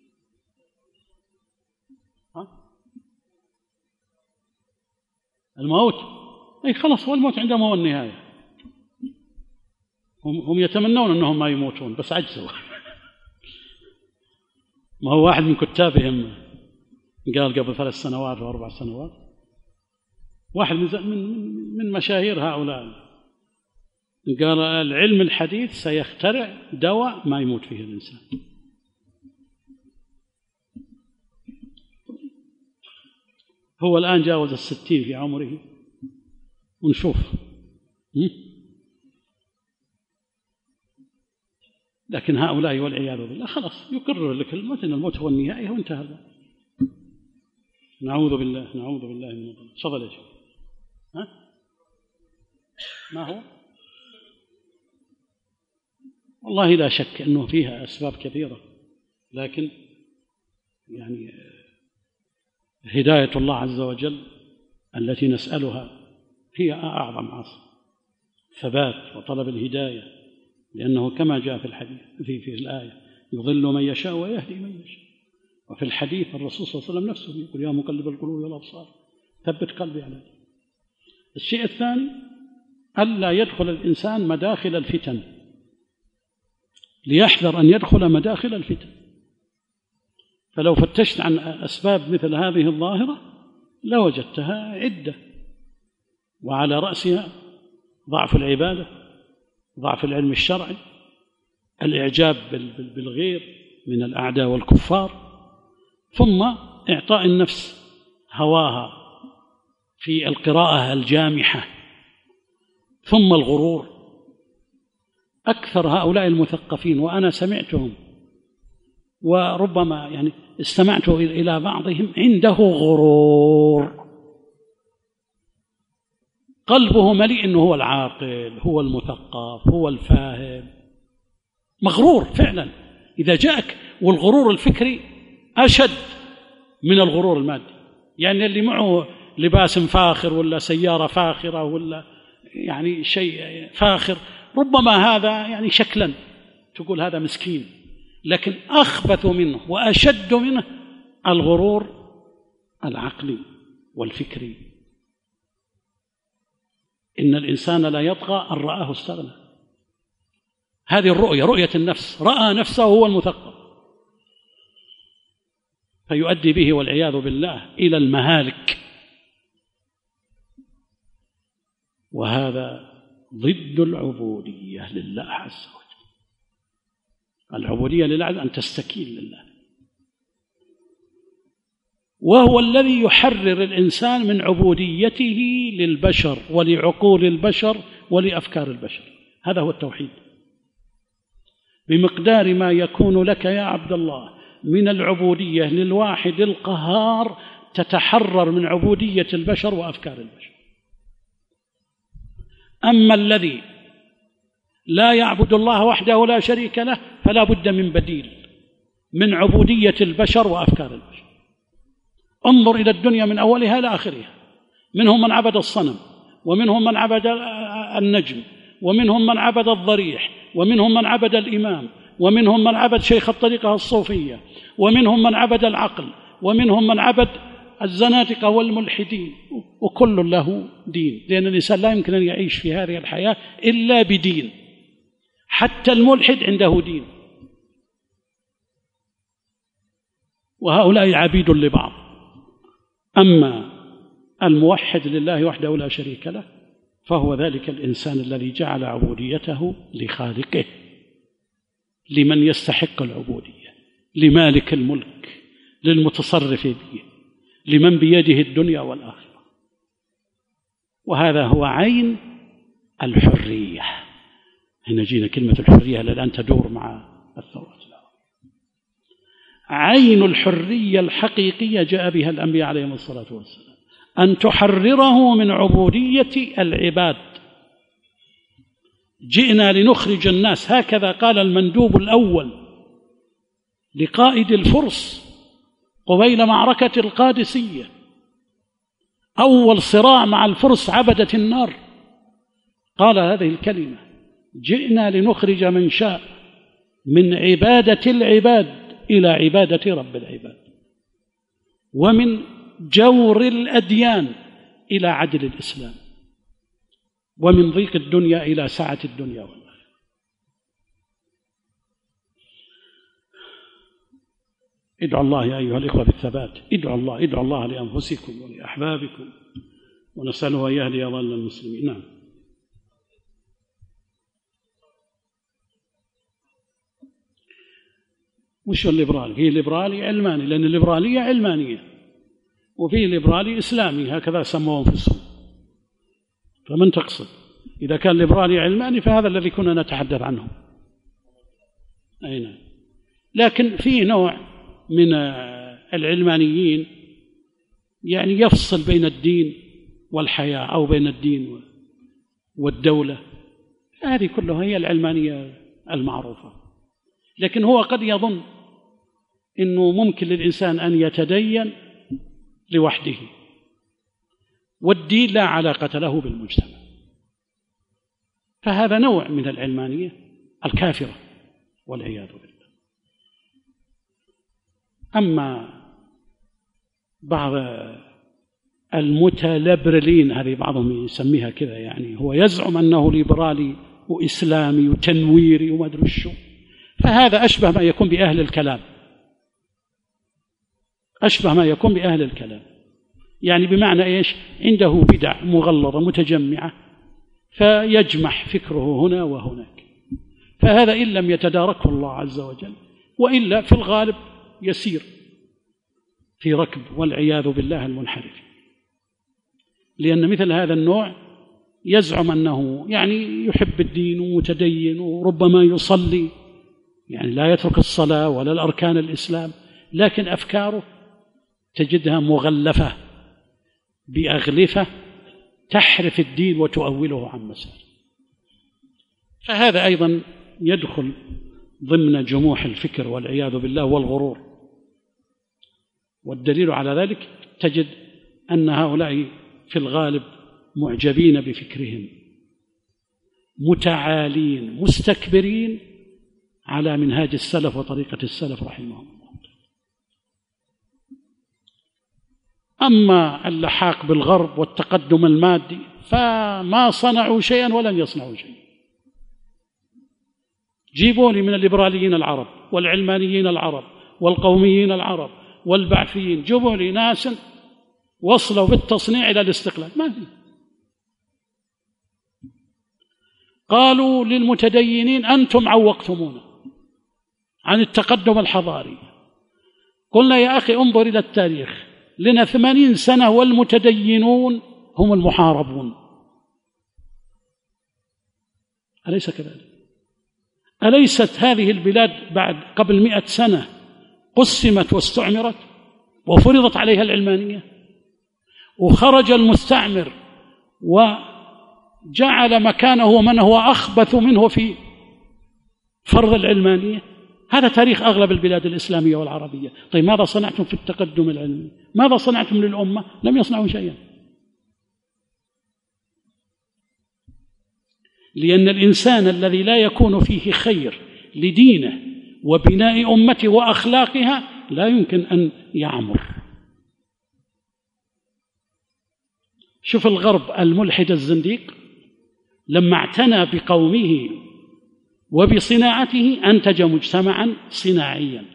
الموت أي خلاص، هو الموت عندما هو النهاية. هم, هم يتمنون أنهم ما يموتون بس عجزوا. ما هو واحد من كتابهم قال قبل ثلاث سنوات أو أربع سنوات، واحد من من مشاهير هؤلاء قال العلم الحديث سيخترع دواء ما يموت فيه الإنسان. هو الآن جاوز الستين في عمره، ونشوف. لكن هؤلاء والعياذ بالله خلاص يقرر لك الموت، إن الموت هو النهاية وانتهى. نعوذ بالله نعوذ بالله من الظلم. تفضل يا شيخ. ها ما هو؟ والله لا شك أنه فيها أسباب كثيرة، لكن يعني هداية الله عز وجل التي نسألها هي أعظم عصر، ثبات وطلب الهداية، لأنه كما جاء في الحديث في في الآية يضل من يشاء ويهدي من يشاء. وفي الحديث الرسول صلى الله عليه وسلم نفسه يقول يا مقلب القلوب والأبصار ثبت قلبي على دينك. الشيء الثاني ألا يدخل الإنسان مداخل الفتن، ليحذر أن يدخل مداخل الفتن. فلو فتشت عن أسباب مثل هذه الظاهرة لوجدتها عدة، وعلى رأسها ضعف العبادة، ضعف العلم الشرعي، الإعجاب بالغير من الأعداء والكفار، ثم إعطاء النفس هواها في القراءة الجامحة، ثم الغرور. أكثر هؤلاء المثقفين وأنا سمعتهم وربما يعني استمعت إلى بعضهم عنده غرور، قلبه مليء أنه هو العاقل، هو المثقف، هو الفاهم، مغرور فعلا. إذا جاءك، والغرور الفكري أشد من الغرور المادي، يعني اللي معه لباس فاخر ولا سيارة فاخرة ولا يعني شيء فاخر، ربما هذا يعني شكلا تقول هذا مسكين، لكن أخبث منه وأشد منه الغرور العقلي والفكري. إن الإنسان لا يطغى أن رآه استغنى. هذه الرؤية، رؤية النفس، رأى نفسه هو المثقف، فيؤدي به والعياذ بالله إلى المهالك، وهذا ضد العبودية لله عز وجل. العبودية لله أن تستكين لله، وهو الذي يحرر الإنسان من عبوديته للبشر ولعقول البشر ولأفكار البشر. هذا هو التوحيد. بمقدار ما يكون لك يا عبد الله من العبودية للواحد القهار تتحرر من عبودية البشر وأفكار البشر. أما الذي لا يعبد الله وحده لا شريك له فلا بد من بديل من عبودية البشر وأفكار البشر. انظر إلى الدنيا من أولها إلى آخرها، منهم من عبد الصنم، ومنهم من عبد النجم، ومنهم من عبد الضريح، ومنهم من عبد الإمام، ومنهم من عبد شيخ الطريقة الصوفية، ومنهم من عبد العقل، ومنهم من عبد الزنادقة والملحدين، وكل له دين، لأن الإنسان لا يمكن أن يعيش في هذه الحياة إلا بدين. حتى الملحد عنده دين، وهؤلاء عبيد لبعض. أما الموحد لله وحده لا شريك له فهو ذلك الإنسان الذي جعل عبوديته لخالقه، لمن يستحق العبودية، لمالك الملك، للمتصرف به، لمن بيده الدنيا والآخرة. وهذا هو عين الحرية. هنا جينا كلمة الحرية الآن تدور مع الثورات. عين الحرية الحقيقية جاء بها الأنبياء عليهم الصلاة والسلام، أن تحرره من عبودية العباد. جئنا لنخرج الناس، هكذا قال المندوب الأول لقائد الفرس قبيل معركة القادسية، أول صراع مع الفرس عبدة النار، قال هذه الكلمة: جئنا لنخرج من شاء من عبادة العباد إلى عبادة رب العباد، ومن جور الأديان إلى عدل الإسلام، ومن ضيق الدنيا إلى سعة الدنيا والآخرة. ادعوا الله يا أيها الإخوة بالثبات، ادعوا الله، ادعوا الله لأنفسكم ولأحبابكم، ونسأله أن يهدي ضال المسلمين. نعم. وش الليبرالي؟ فيه ليبرالي علماني، لأن الليبرالية علمانية، وفيه ليبرالي إسلامي، هكذا سموه أنفسهم. فمن تقصد؟ إذا كان ليبرالي علماني فهذا الذي كنا نتحدث عنه. أي نعم. لكن فيه نوع من العلمانيين يعني يفصل بين الدين والحياة، أو بين الدين والدولة. هذه كلها هي العلمانية المعروفة. لكن هو قد يظن إنه ممكن للإنسان أن يتدين لوحده، والدين لا علاقة له بالمجتمع، فهذا نوع من العلمانية الكافرة والعياذ بالله. أما بعض المتلبرلين، هذه بعضهم يسميها كذا، يعني هو يزعم أنه ليبرالي وإسلامي وتنويري وما أدري شو، فهذا أشبه ما يكون بأهل الكلام، أشبه ما يكون بأهل الكلام، يعني بمعنى إيش؟ عنده بدع مغلظة متجمعة فيجمح فكره هنا وهناك، فهذا إن لم يتداركه الله عز وجل، وإلا في الغالب يسير في ركب والعياذ بالله المنحرف. لأن مثل هذا النوع يزعم أنه يعني يحب الدين ومتدين وربما يصلي، يعني لا يترك الصلاة ولا الأركان الإسلام، لكن أفكاره تجدها مغلفة بأغلفة تحرف الدين وتؤوله عن مسار. فهذا أيضا يدخل ضمن جموح الفكر والعياذ بالله والغرور. والدليل على ذلك تجد أن هؤلاء في الغالب معجبين بفكرهم، متعالين مستكبرين على منهاج السلف وطريقة السلف رحمهم الله. أما اللحاق بالغرب والتقدم المادي فما صنعوا شيئا ولن يصنعوا شيئا. جيبوا لي من الليبراليين العرب والعلمانيين العرب والقوميين العرب والبعثيين، جيبوا لي ناس وصلوا بالتصنيع إلى الاستقلال، ما في. قالوا للمتدينين: أنتم عوقتمونا عن التقدم الحضاري. قلنا: يا أخي انظر إلى التاريخ، لنا ثمانين سنة والمتدينون هم المحاربون، أليس كذلك؟ أليست هذه البلاد بعد قبل مئة سنة قسمت واستعمرت وفرضت عليها العلمانية، وخرج المستعمر وجعل مكانه من هو أخبث منه في فرض العلمانية؟ هذا تاريخ أغلب البلاد الإسلامية والعربية. طيب ماذا صنعتم في التقدم العلمي؟ ماذا صنعتم للأمة؟ لم يصنعوا شيئا. لأن الإنسان الذي لا يكون فيه خير لدينه وبناء أمته وأخلاقها لا يمكن أن يعمر. شوف الغرب الملحد الزنديق لما اعتنى بقومه وبصناعته أنتج مجتمعا صناعيا،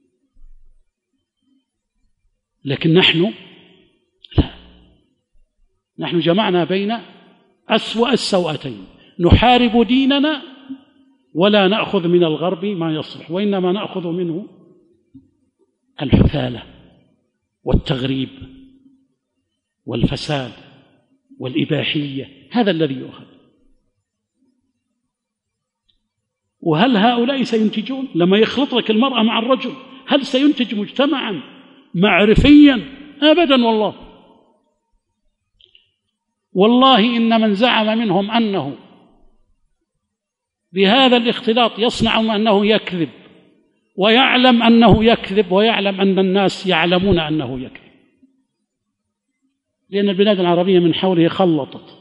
لكن نحن لا، نحن جمعنا بين أسوأ السوءتين، نحارب ديننا ولا نأخذ من الغرب ما يصلح، وإنما نأخذ منه الحثالة والتغريب والفساد والإباحية، هذا الذي يؤخذ. وهل هؤلاء سينتجون؟ لما يخلط لك المرأة مع الرجل هل سينتج مجتمعا معرفيا؟ أبدا والله. والله إن من زعم منهم أنه بهذا الاختلاط يصنع أنه يكذب، ويعلم أنه يكذب، ويعلم أن الناس يعلمون أنه يكذب، لأن البلاد العربية من حوله خلطت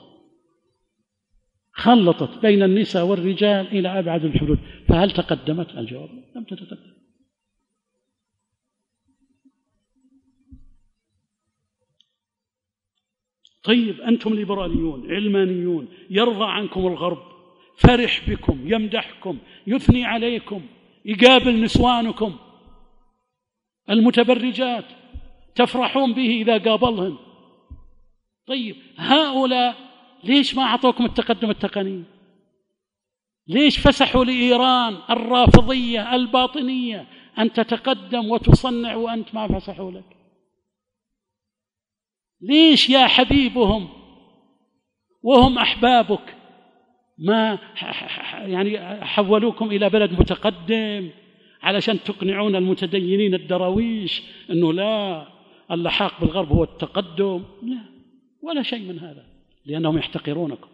خلطت بين النساء والرجال إلى أبعد الحدود. فهل تقدمت؟ الجواب لم تتقدم. طيب أنتم ليبراليون علمانيون، يرضى عنكم الغرب، فرح بكم، يمدحكم، يثني عليكم، يقابل نسوانكم المتبرجات، تفرحون به إذا قابلهم. طيب هؤلاء ليش ما أعطوكم التقدم التقني؟ ليش فسحوا لإيران الرافضية الباطنية أن تتقدم وتصنع وأنت ما فسحوا لك؟ ليش يا حبيبهم وهم أحبابك ما يعني حولوكم إلى بلد متقدم علشان تقنعون المتدينين الدراويش أنه لا، اللحاق بالغرب هو التقدم؟ لا، ولا شيء من هذا، لأنهم يحتقرونكم.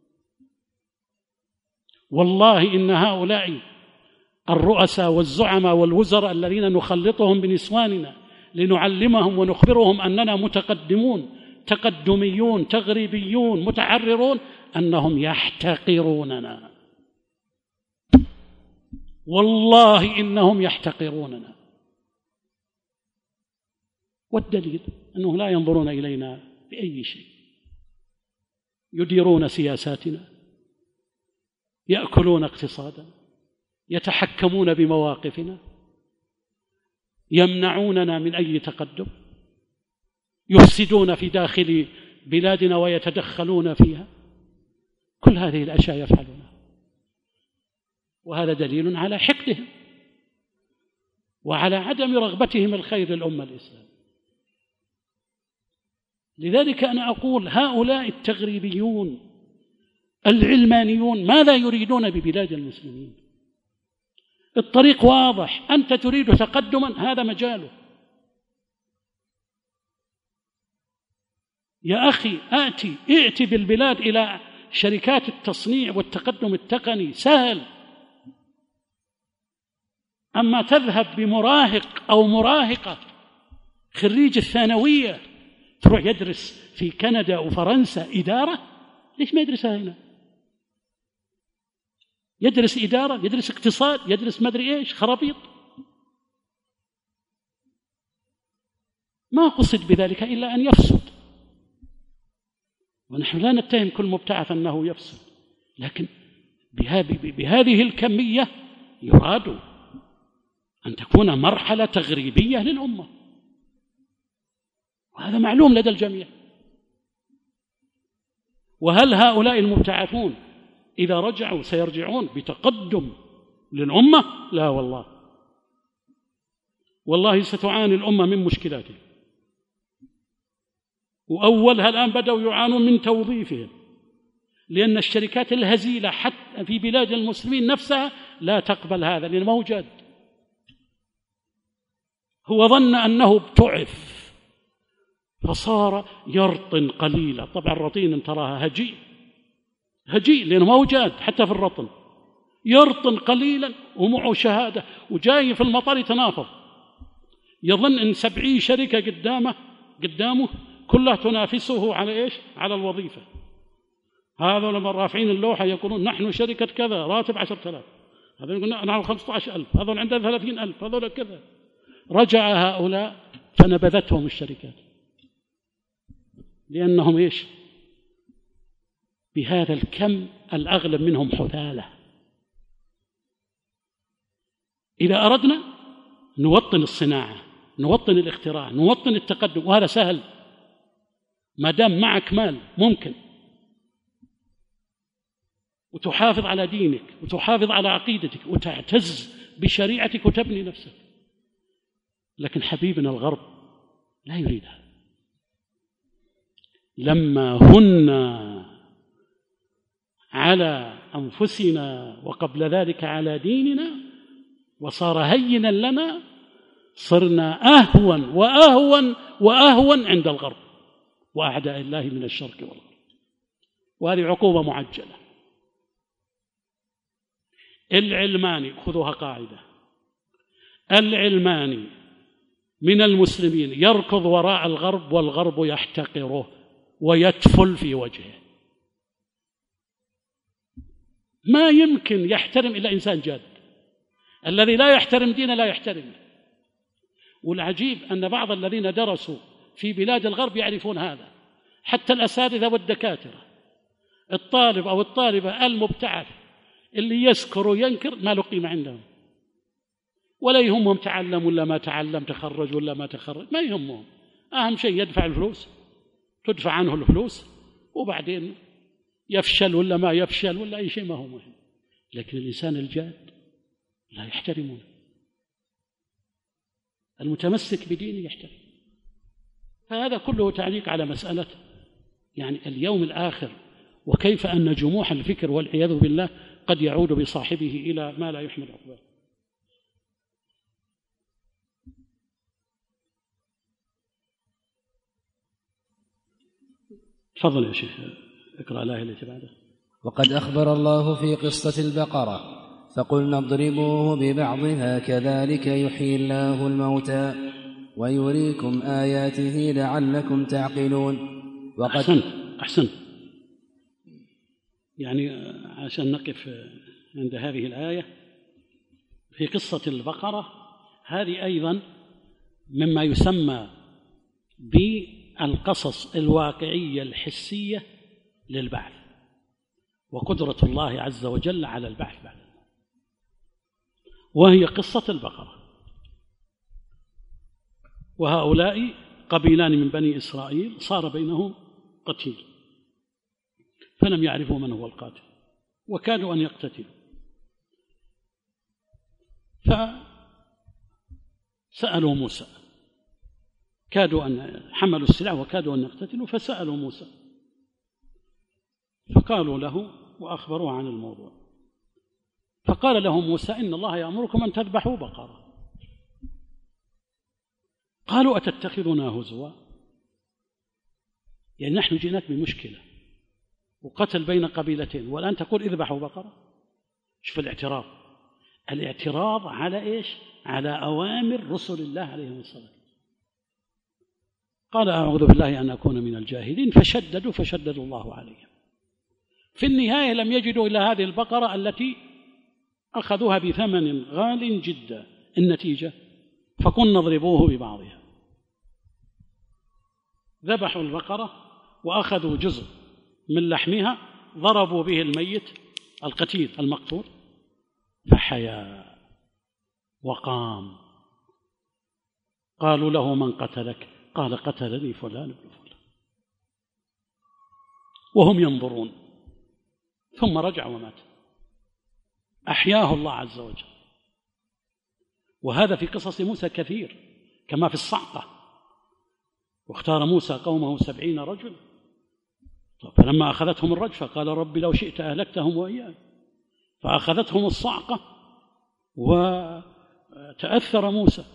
والله إن هؤلاء الرؤساء والزعماء والوزراء الذين نخلطهم بنسواننا لنعلمهم ونخبرهم أننا متقدمون تقدميون تغريبيون متحررون، أنهم يحتقروننا. والله إنهم يحتقروننا. والدليل أنهم لا ينظرون إلينا بأي شيء، يديرون سياساتنا، يأكلون اقتصادا، يتحكمون بمواقفنا، يمنعوننا من أي تقدم، يفسدون في داخل بلادنا ويتدخلون فيها. كل هذه الأشياء يفعلونها، وهذا دليل على حقدهم وعلى عدم رغبتهم الخير للأمة الإسلامية. لذلك أنا أقول هؤلاء التغريبيون العلمانيون ماذا يريدون ببلاد المسلمين؟ الطريق واضح، أنت تريد تقدما، هذا مجاله. يا أخي آتي ائتي بالبلاد إلى شركات التصنيع والتقدم التقني، سهل. أما تذهب بمراهق أو مراهقة خريج الثانوية تروح يدرس في كندا وفرنسا إدارة، ليش ما يدرسها هنا؟ يدرس إدارة، يدرس اقتصاد، يدرس مدري إيش، خرابيط. ما قصد بذلك إلا أن يفسد، ونحن لا نتهم كل مبتعث أنه يفسد، لكن بهذه الكمية يراد أن تكون مرحلة تغريبية للأمة، وهذا معلوم لدى الجميع. وهل هؤلاء المبتعثون إذا رجعوا سيرجعون بتقدم للأمة؟ لا والله، والله ستعاني الأمة من مشكلاته، وأولها الآن بدأوا يعانون من توظيفهم، لأن الشركات الهزيلة حتى في بلاد المسلمين نفسها لا تقبل هذا، لأنه موجود. هو ظن أنه ابتعث فصار يرطن قليلا. طبعا الرطين تراها هجيء هجيء لأنه موجود حتى في الرطن، يرطن قليلا ومعه شهادة، وجاي في المطار يتنافض، يظن أن سبعين شركة قدامه قدامه كلها تنافسه على إيش؟ على الوظيفة. هذا لما رافعين اللوحة يقولون نحن شركة كذا راتب عشرة آلاف، هذا يقول نحن خمسة عشر ألف، هذا عندنا ثلاثين ألف، هذا كذا. رجع هؤلاء فنبذتهم الشركات، لأنهم إيش؟ بهذا الكم الأغلب منهم حثالة. إذا أردنا نوطن الصناعة، نوطن الاختراع، نوطن التقدم، وهذا سهل ما دام معك مال ممكن، وتحافظ على دينك وتحافظ على عقيدتك وتعتز بشريعتك وتبني نفسك. لكن حبيبنا الغرب لا يريد هذا. لما هن على أنفسنا وقبل ذلك على ديننا وصار هينا لنا، صرنا أهون وأهون وأهون عند الغرب وأعداء الله من الشرق والغرب، وهذه عقوبة معجلة. العلماني، خذوها قاعدة، العلماني من المسلمين يركض وراء الغرب والغرب يحتقره ويتفل في وجهه، ما يمكن يحترم إلا إنسان جاد. الذي لا يحترم دينه لا يحترمه. والعجيب أن بعض الذين درسوا في بلاد الغرب يعرفون هذا، حتى الأساتذة والدكاترة. الطالب أو الطالبة المبتعث اللي يسكر وينكر ما له قيمة عندهم، ولا يهمهم تعلم ولا ما تعلم، تخرج ولا ما تخرج، ما يهمهم. أهم شيء يدفع الفلوس، تدفع عنه الفلوس، وبعدين يفشل ولا ما يفشل ولا أي شيء ما هو مهم. لكن الإنسان الجاد لا يحترمونه، المتمسك بدينه يحترم. فهذا كله تعليق على مسألة يعني اليوم الآخر، وكيف أن جموح الفكر والعياذ بالله قد يعود بصاحبه إلى ما لا يحمد عقباه. تفضل يا شيخ، اقرأ الآية التي بعدها. وقد أخبر الله في قصة البقرة فقلنا اضربوه ببعضها كذلك يحيي الله الموتى ويريكم آياته لعلكم تعقلون. وقد أحسنت أحسنت يعني عشان نقف عند هذه الآية في قصة البقرة، هذه أيضا مما يسمى بالقصص الواقعية الحسية للبعث وقدرة الله عز وجل على البعث بعد، وهي قصة البقرة. وهؤلاء قبيلان من بني إسرائيل صار بينهم قتيل، فلم يعرفوا من هو القاتل وكادوا أن يقتتلوا، فسألوا موسى، كادوا أن حملوا السلاح وكادوا أن يقتتلوا، فسألوا موسى فقالوا له وأخبروه عن الموضوع، فقال لهم موسى إن الله يأمركم أن تذبحوا بقرة. قالوا أتتخذنا هزوا؟ يعني نحن جئناك بمشكلة وقتل بين قبيلتين والآن تقول اذبحوا بقرة؟ شوف الاعتراض، الاعتراض على إيش؟ على أوامر رسل الله عليهم الصلاة. قال أعوذ بالله أن أكون من الجاهلين، فشددوا فشددوا الله عليهم. في النهاية لم يجدوا إلا هذه البقرة التي أخذوها بثمن غال جدا. النتيجة فقلنا اضربوه ببعضها، ذبحوا البقرة وأخذوا جزء من لحمها ضربوا به الميت القتيل المقتول فحيا وقام. قالوا له من قتلك؟ قال قتلني فلان بن فلان، وهم ينظرون، ثم رجع ومات، أحياه الله عز وجل. وهذا في قصص موسى كثير كما في الصعقة، واختار موسى قومه سبعين رجل، فلما أخذتهم الرجفة قال رب لو شئت أهلكتهم وإياي، فأخذتهم الصعقة وتأثر موسى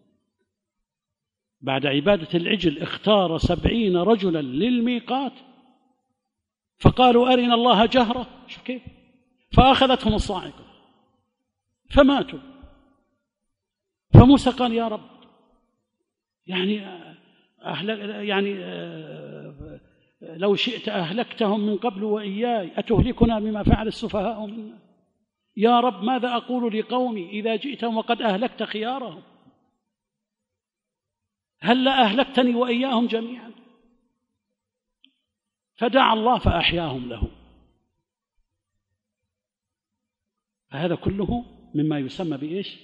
بعد عبادة العجل، اختار سبعين رجلا للميقات فقالوا أرنا الله جهرة، شوف كيف، فأخذتهم الصاعقة فماتوا. فموسى قال يا رب يعني أهلك يعني لو شئت أهلكتهم من قبل وإياي، أتهلكنا بما فعل السفهاء منا؟ يا رب ماذا أقول لقومي إذا جئتهم وقد أهلكت خيارهم؟ هل لا أهلكتني وإياهم جميعا؟ فدعا الله فأحياهم له. فهذا كله مما يسمى بإيش؟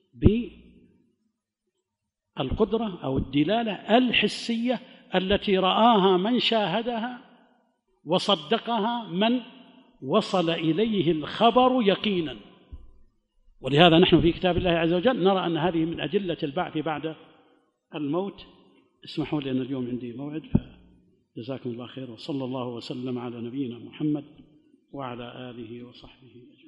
بالقدرة أو الدلالة الحسية التي رآها من شاهدها وصدقها من وصل إليه الخبر يقينا. ولهذا نحن في كتاب الله عز وجل نرى أن هذه من أدلة البعث بعد الموت. اسمحوا لي أن اليوم عندي موعد، فجزاكم الله خير، وصلى الله وسلم على نبينا محمد وعلى آله وصحبه أجمعين.